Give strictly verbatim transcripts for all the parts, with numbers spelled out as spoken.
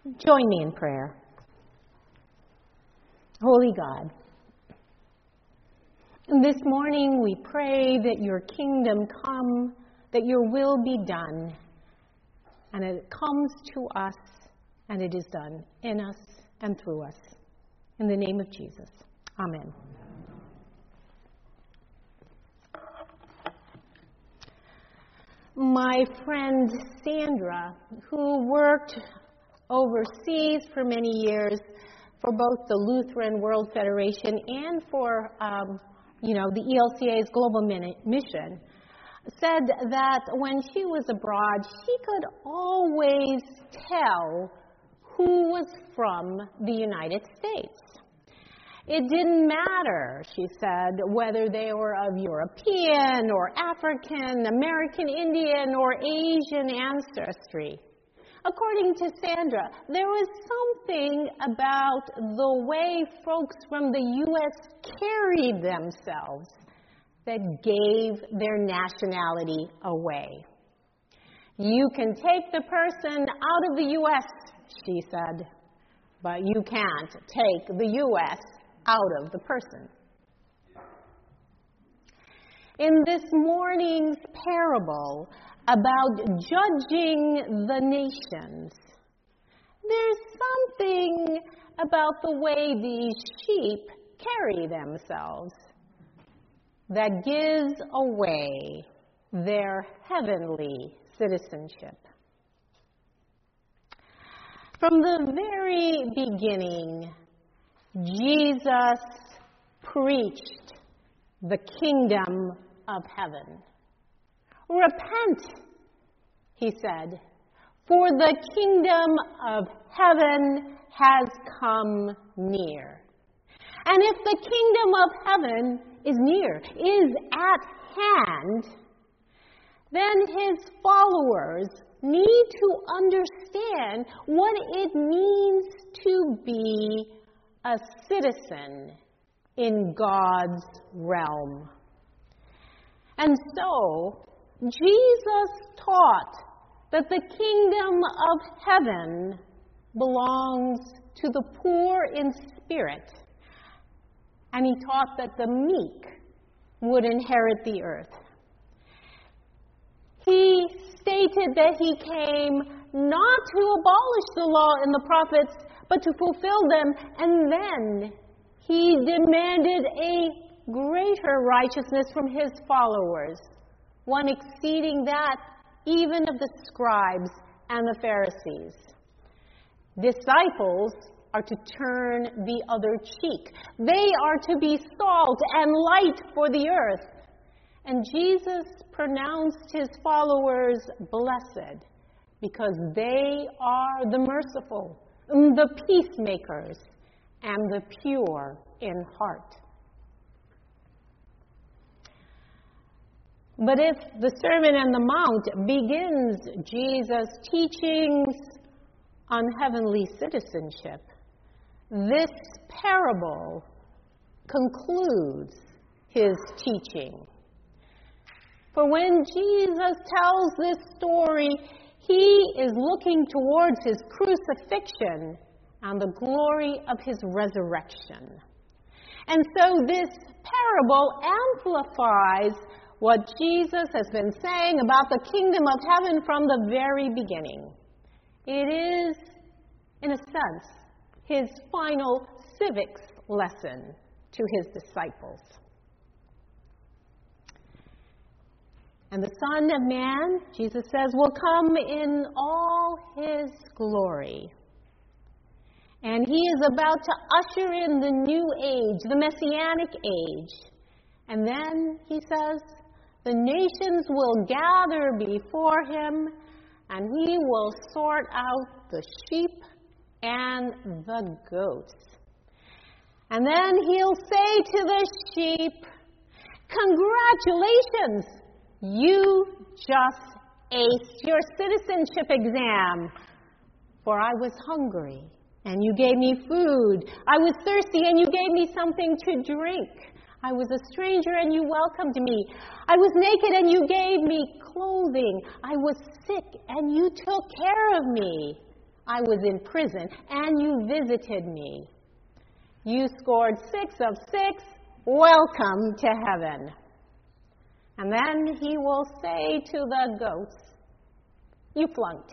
Join me in prayer. Holy God, this morning we pray that your kingdom come, that your will be done, and it comes to us, and it is done in us and through us. In the name of Jesus, amen. My friend Sandra, who worked overseas for many years for both the Lutheran World Federation and for, um, you know, the E L C A's Global Mission, said that when she was abroad, she could always tell who was from the United States. It didn't matter, she said, whether they were of European or African, American Indian, or Asian ancestry. According to Sandra, there was something about the way folks from the U S carried themselves that gave their nationality away. You can take the person out of the U S, she said, but you can't take the U S out of the person. In this morning's parable about judging the nations, there's something about the way these sheep carry themselves that gives away their heavenly citizenship. From the very beginning, Jesus preached the kingdom of heaven. Repent, he said, for the kingdom of heaven has come near. And if the kingdom of heaven is near, is at hand, then his followers need to understand what it means to be a citizen in God's realm. And so, Jesus taught that the kingdom of heaven belongs to the poor in spirit, and he taught that the meek would inherit the earth. He stated that he came not to abolish the law and the prophets, but to fulfill them, and then he demanded a greater righteousness from his followers, one exceeding that even of the scribes and the Pharisees. Disciples are to turn the other cheek. They are to be salt and light for the earth. And Jesus pronounced his followers blessed because they are the merciful, the peacemakers, and the pure in heart. But if the Sermon on the Mount begins Jesus' teachings on heavenly citizenship, this parable concludes his teaching. For when Jesus tells this story, he is looking towards his crucifixion and the glory of his resurrection. And so this parable amplifies what Jesus has been saying about the kingdom of heaven from the very beginning. It is, in a sense, his final civics lesson to his disciples. And the Son of Man, Jesus says, will come in all his glory. And he is about to usher in the new age, the Messianic age. And then, he says, the nations will gather before him, and he will sort out the sheep and the goats. And then he'll say to the sheep, congratulations, you just aced your citizenship exam. For I was hungry, and you gave me food. I was thirsty, and you gave me something to drink. I was a stranger, and you welcomed me. I was naked, and you gave me clothing. I was sick, and you took care of me. I was in prison, and you visited me. You scored six of six. Welcome to heaven. And then he will say to the goats, you flunked.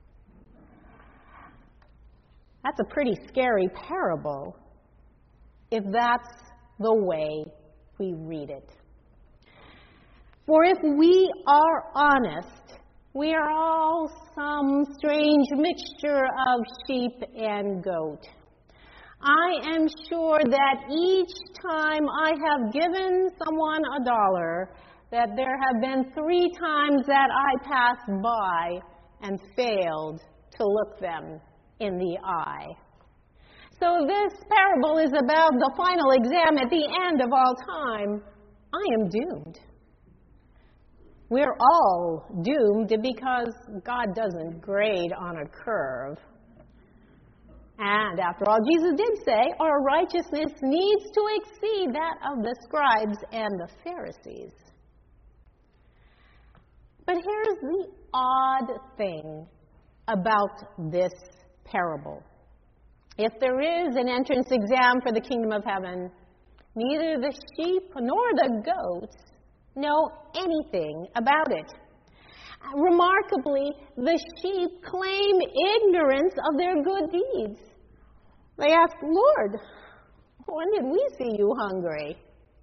That's a pretty scary parable if that's the way we read it. For if we are honest, we are all some strange mixture of sheep and goat. I am sure that each time I have given someone a dollar, that there have been three times that I passed by and failed to look them in the eye. So this parable is about the final exam at the end of all time. I am doomed. We're all doomed because God doesn't grade on a curve. And after all, Jesus did say our righteousness needs to exceed that of the scribes and the Pharisees. But here's the odd thing about this parable. If there is an entrance exam for the kingdom of heaven, neither the sheep nor the goats know anything about it. Remarkably, the sheep claim ignorance of their good deeds. They ask, Lord, when did we see you hungry?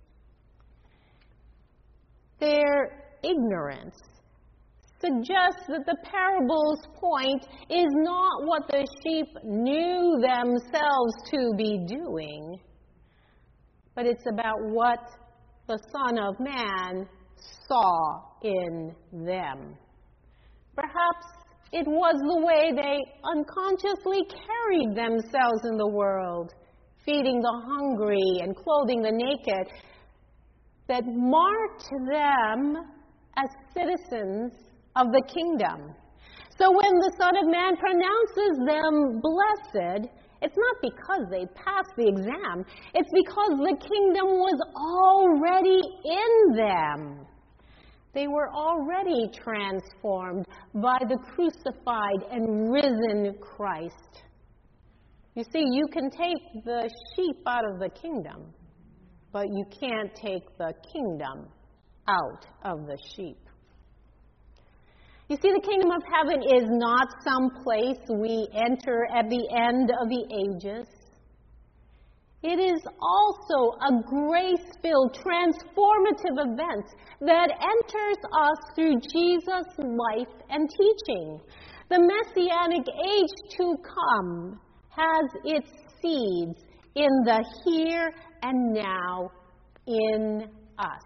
Their ignorance suggests that the parable's point is not what the sheep knew themselves to be doing, but it's about what the Son of Man saw in them. Perhaps it was the way they unconsciously carried themselves in the world, feeding the hungry and clothing the naked, that marked them as citizens of the kingdom. So when the Son of Man pronounces them blessed, it's not because they passed the exam. It's because the kingdom was already in them. They were already transformed by the crucified and risen Christ. You see, you can take the sheep out of the kingdom, but you can't take the kingdom out of the sheep. You see, the kingdom of heaven is not some place we enter at the end of the ages. It is also a grace-filled, transformative event that enters us through Jesus' life and teaching. The Messianic age to come has its seeds in the here and now in us.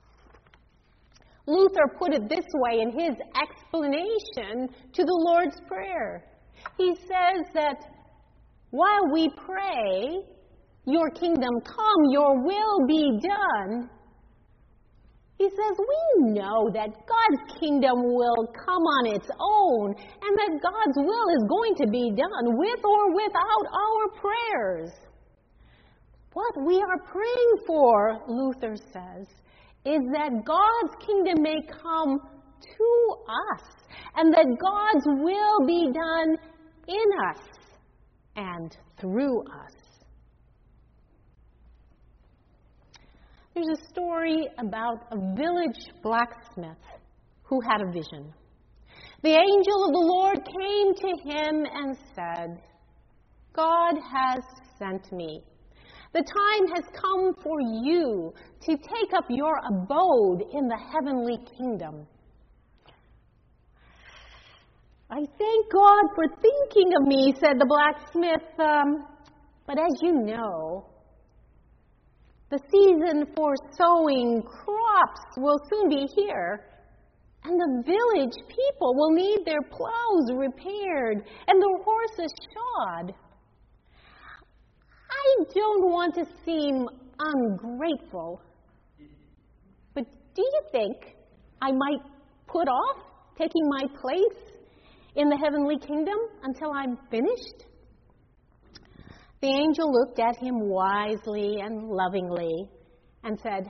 Luther put it this way in his explanation to the Lord's Prayer. He says that while we pray, your kingdom come, your will be done, he says we know that God's kingdom will come on its own and that God's will is going to be done with or without our prayers. What we are praying for, Luther says, is that God's kingdom may come to us and that God's will be done in us and through us. There's a story about a village blacksmith who had a vision. The angel of the Lord came to him and said, God has sent me. The time has come for you to take up your abode in the heavenly kingdom. I thank God for thinking of me, said the blacksmith, um, but as you know, the season for sowing crops will soon be here, and the village people will need their plows repaired and their horses shod. I don't want to seem ungrateful, but do you think I might put off taking my place in the heavenly kingdom until I'm finished? The angel looked at him wisely and lovingly and said,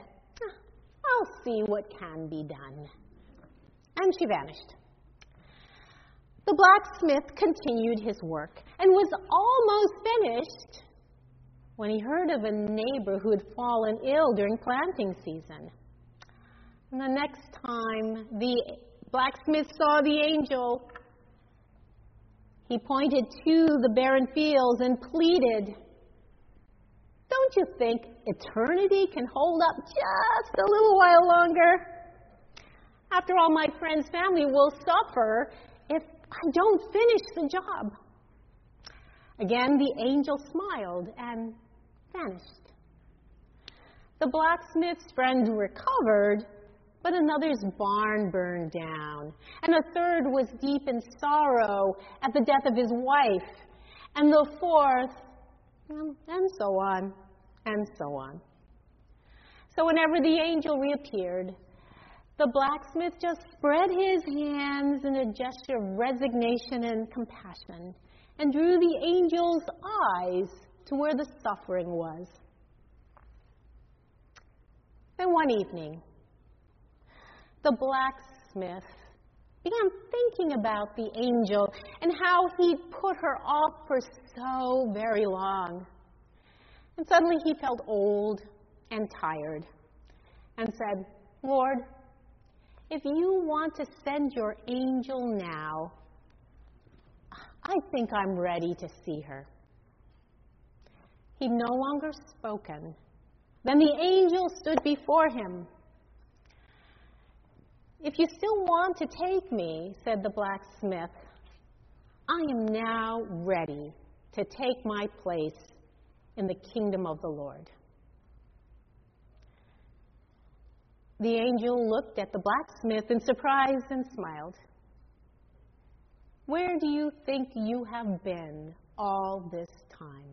I'll see what can be done. And she vanished. The blacksmith continued his work and was almost finished when he heard of a neighbor who had fallen ill during planting season. And the next time the blacksmith saw the angel, he pointed to the barren fields and pleaded, "Don't you think eternity can hold up just a little while longer? After all, my friend's family will suffer if I don't finish the job." Again, the angel smiled and vanished. The blacksmith's friend recovered, but another's barn burned down, and a third was deep in sorrow at the death of his wife, and the fourth, and so on, and so on. So whenever the angel reappeared, the blacksmith just spread his hands in a gesture of resignation and compassion and drew the angel's eyes to where the suffering was. Then one evening, the blacksmith began thinking about the angel and how he'd put her off for so very long. And suddenly he felt old and tired and said, "Lord, if you want to send your angel now, I think I'm ready to see her." He'd no longer spoken. Then the angel stood before him. "If you still want to take me," said the blacksmith, "I am now ready to take my place in the kingdom of the Lord." The angel looked at the blacksmith in surprise and smiled. "Where do you think you have been all this time?"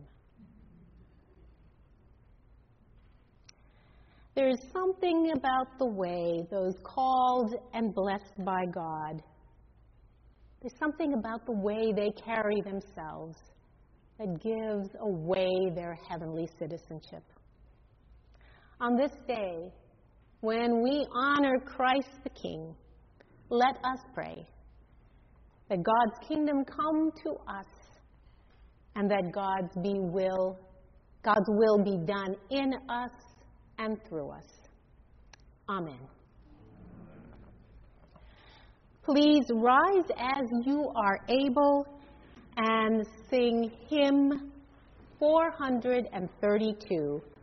There is something about the way those called and blessed by God, there's something about the way they carry themselves that gives away their heavenly citizenship. On this day, when we honor Christ the King, let us pray that God's kingdom come to us and that God's be will, God's will be done in us and through us. Amen. Please rise as you are able and sing hymn four hundred thirty-two.